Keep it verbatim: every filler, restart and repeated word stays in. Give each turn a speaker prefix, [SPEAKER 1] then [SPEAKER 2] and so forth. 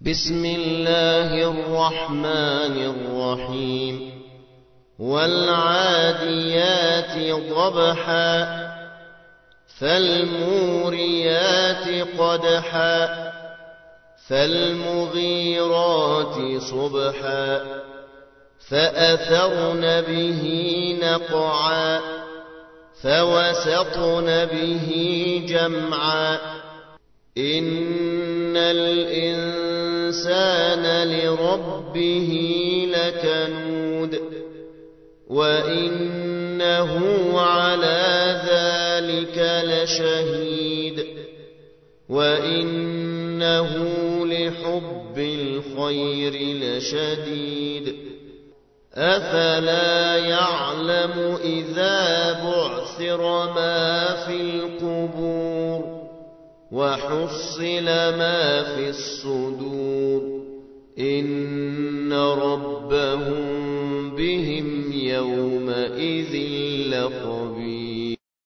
[SPEAKER 1] بسم الله الرحمن الرحيم والعاديات ضبحا فالموريات قدحا فالمغيرات صبحا فأثرن به نقعا فوسطن به جمعا إن الإنسان لربه لكنود وإنه على ذلك لشهيد وإنه لحب الخير لشديد أفلا يعلم إذا بعثر ما في القبور وحصل ما في الصدور إن ربهم بهم يومئذ لخبير